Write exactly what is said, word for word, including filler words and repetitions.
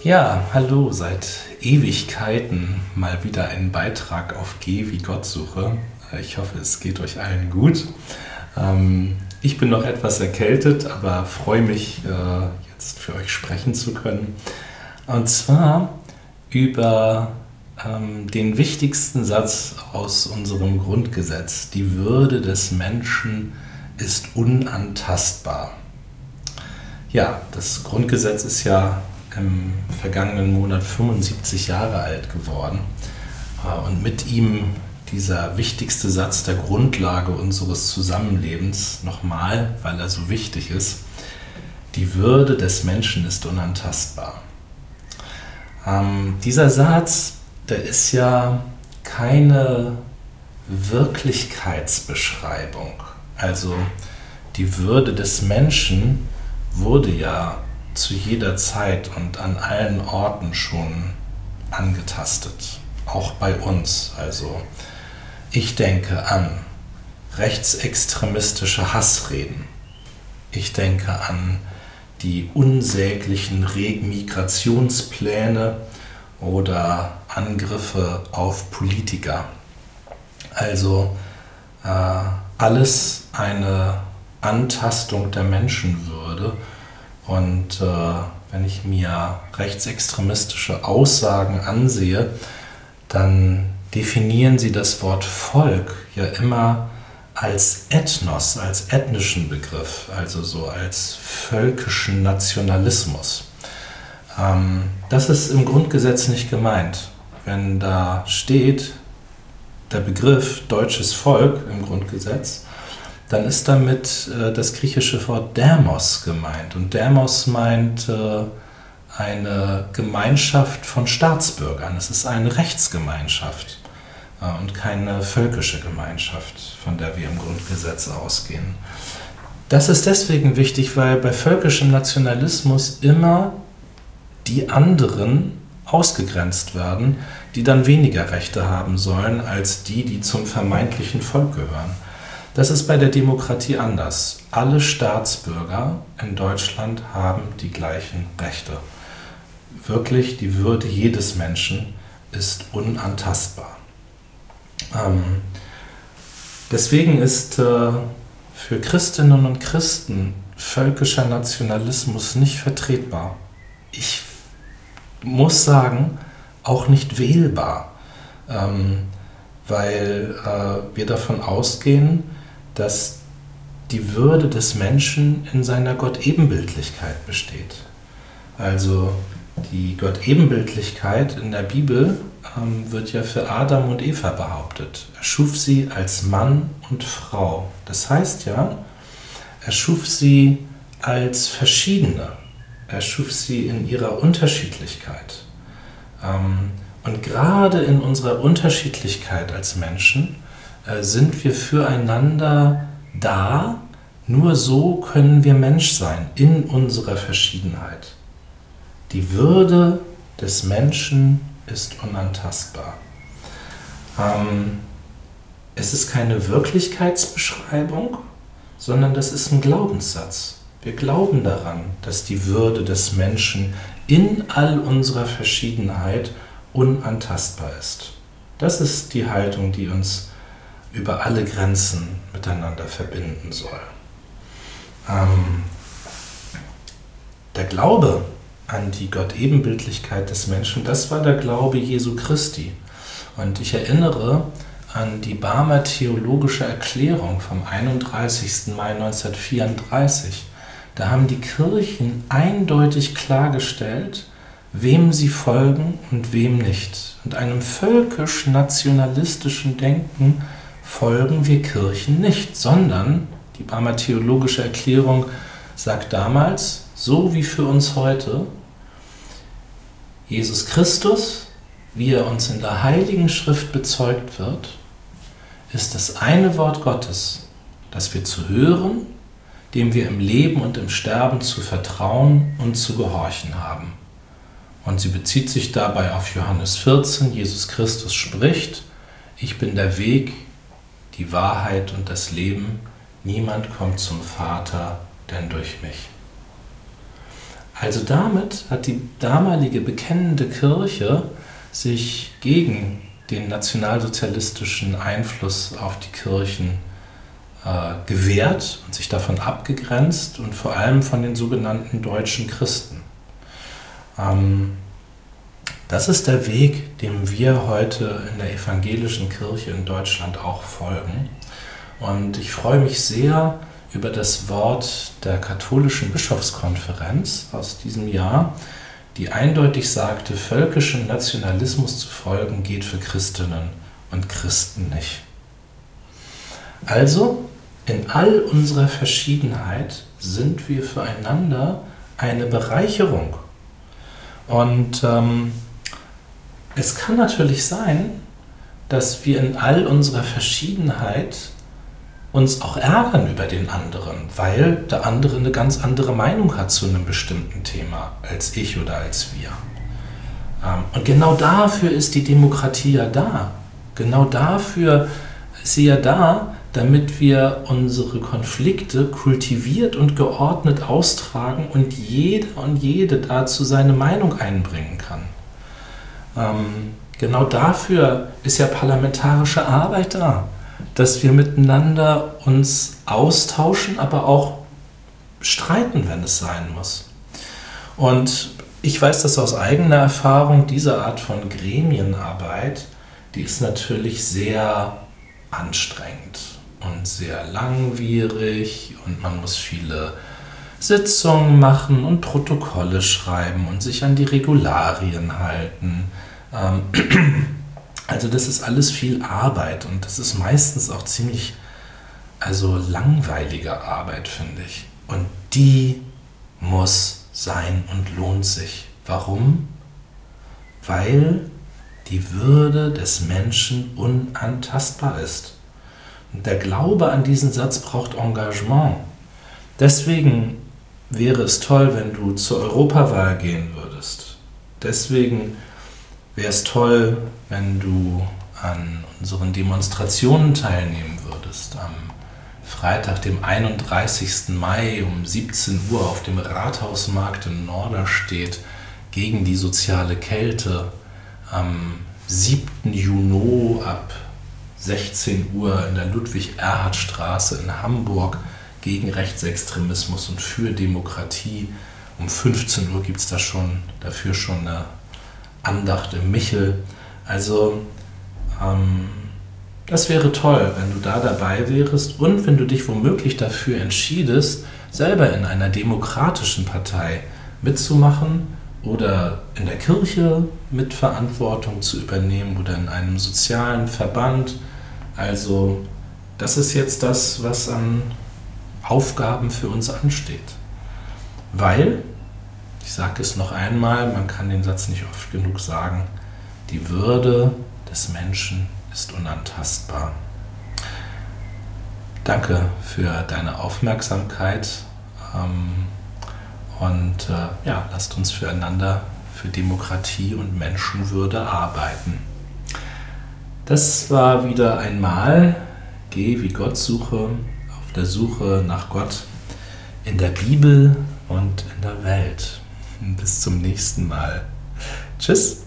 Ja, hallo, seit Ewigkeiten mal wieder ein Beitrag auf Geh wie Gottsuche. Ich hoffe, es geht euch allen gut. Ähm, ich bin noch etwas erkältet, aber freue mich, äh, jetzt für euch sprechen zu können. Und zwar über ähm, den wichtigsten Satz aus unserem Grundgesetz. Die Würde des Menschen ist unantastbar. Ja, das Grundgesetz ist ja im vergangenen Monat fünfundsiebzig Jahre alt geworden und mit ihm dieser wichtigste Satz der Grundlage unseres Zusammenlebens nochmal, weil er so wichtig ist: Die Würde des Menschen ist unantastbar. Ähm, dieser Satz, der ist ja keine Wirklichkeitsbeschreibung. Also die Würde des Menschen wurde ja zu jeder Zeit und an allen Orten schon angetastet, auch bei uns. Also ich denke an rechtsextremistische Hassreden. Ich denke an die unsäglichen Migrationspläne oder Angriffe auf Politiker. Also äh, alles eine Antastung der Menschenwürde. Und äh, wenn ich mir rechtsextremistische Aussagen ansehe, dann definieren sie das Wort Volk ja immer als Ethnos, als ethnischen Begriff, also so als völkischen Nationalismus. Ähm, das ist im Grundgesetz nicht gemeint. Wenn da steht der Begriff deutsches Volk im Grundgesetz, dann ist damit äh, das griechische Wort Demos gemeint. Und Demos meint äh, eine Gemeinschaft von Staatsbürgern. Es ist eine Rechtsgemeinschaft äh, und keine völkische Gemeinschaft, von der wir im Grundgesetz ausgehen. Das ist deswegen wichtig, weil bei völkischem Nationalismus immer die anderen ausgegrenzt werden, die dann weniger Rechte haben sollen als die, die zum vermeintlichen Volk gehören. Das ist bei der Demokratie anders. Alle Staatsbürger in Deutschland haben die gleichen Rechte. Wirklich, die Würde jedes Menschen ist unantastbar. Ähm, deswegen ist äh, für Christinnen und Christen völkischer Nationalismus nicht vertretbar. Ich muss sagen, auch nicht wählbar, ähm, weil äh, wir davon ausgehen, dass die Würde des Menschen in seiner Gottebenbildlichkeit besteht. Also die Gottebenbildlichkeit in der Bibel ähm, wird ja für Adam und Eva behauptet. Er schuf sie als Mann und Frau. Das heißt ja, er schuf sie als Verschiedene. Er schuf sie in ihrer Unterschiedlichkeit. Ähm, und gerade in unserer Unterschiedlichkeit als Menschen sind wir füreinander da, nur so können wir Mensch sein, in unserer Verschiedenheit. Die Würde des Menschen ist unantastbar. Ähm, es ist keine Wirklichkeitsbeschreibung, sondern das ist ein Glaubenssatz. Wir glauben daran, dass die Würde des Menschen in all unserer Verschiedenheit unantastbar ist. Das ist die Haltung, die uns über alle Grenzen miteinander verbinden soll. Ähm, der Glaube an die Gottebenbildlichkeit des Menschen, das war der Glaube Jesu Christi. Und ich erinnere an die Barmer Theologische Erklärung vom einunddreißigsten Mai neunzehnhundertvierunddreißig. Da haben die Kirchen eindeutig klargestellt, wem sie folgen und wem nicht. Und einem völkisch-nationalistischen Denken folgen wir Kirchen nicht, sondern die Barmer Theologische Erklärung sagt damals, so wie für uns heute, Jesus Christus, wie er uns in der Heiligen Schrift bezeugt wird, ist das eine Wort Gottes, das wir zu hören, dem wir im Leben und im Sterben zu vertrauen und zu gehorchen haben. Und sie bezieht sich dabei auf Johannes vierzehn. Jesus Christus spricht: Ich bin der Weg, die Wahrheit und das Leben. Niemand kommt zum Vater, denn durch mich. Also damit hat die damalige bekennende Kirche sich gegen den nationalsozialistischen Einfluss auf die Kirchen äh, gewehrt und sich davon abgegrenzt und vor allem von den sogenannten deutschen Christen. Ähm, das ist der Weg, dem wir heute in der evangelischen Kirche in Deutschland auch folgen. Und ich freue mich sehr über das Wort der katholischen Bischofskonferenz aus diesem Jahr, die eindeutig sagte, völkischem Nationalismus zu folgen geht für Christinnen und Christen nicht. Also, in all unserer Verschiedenheit sind wir füreinander eine Bereicherung. Und ähm, es kann natürlich sein, dass wir in all unserer Verschiedenheit uns auch ärgern über den anderen, weil der andere eine ganz andere Meinung hat zu einem bestimmten Thema als ich oder als wir. Und genau dafür ist die Demokratie ja da. Genau dafür ist sie ja da, damit wir unsere Konflikte kultiviert und geordnet austragen und jeder und jede dazu seine Meinung einbringen kann. Ähm, genau dafür ist ja parlamentarische Arbeit da, dass wir miteinander uns austauschen, aber auch streiten, wenn es sein muss. Und ich weiß das aus eigener Erfahrung, diese Art von Gremienarbeit, die ist natürlich sehr anstrengend und sehr langwierig und man muss viele Sitzungen machen und Protokolle schreiben und sich an die Regularien halten. Also das ist alles viel Arbeit und das ist meistens auch ziemlich also langweilige Arbeit, finde ich. Und die muss sein und lohnt sich. Warum? Weil die Würde des Menschen unantastbar ist. Und der Glaube an diesen Satz braucht Engagement. Deswegen wäre es toll, wenn du zur Europawahl gehen würdest. Deswegen wäre es toll, wenn du an unseren Demonstrationen teilnehmen würdest. Am Freitag, dem einunddreißigsten Mai um siebzehn Uhr auf dem Rathausmarkt in Norderstedt gegen die soziale Kälte. Am siebten Juni ab sechzehn Uhr in der Ludwig-Erhard-Straße in Hamburg gegen Rechtsextremismus und für Demokratie. Um fünfzehn Uhr gibt es da schon dafür schon eine Andacht im Michel. Also ähm, das wäre toll, wenn du da dabei wärst und wenn du dich womöglich dafür entschiedest, selber in einer demokratischen Partei mitzumachen oder in der Kirche Mitverantwortung zu übernehmen oder in einem sozialen Verband. Also das ist jetzt das, was an Aufgaben für uns ansteht. Weil, ich sage es noch einmal, man kann den Satz nicht oft genug sagen, die Würde des Menschen ist unantastbar. Danke für deine Aufmerksamkeit ähm, und äh, ja, lasst uns füreinander, für Demokratie und Menschenwürde arbeiten. Das war wieder einmal Geh wie Gott suche, auf der Suche nach Gott in der Bibel und in der Welt. Bis zum nächsten Mal. Tschüss.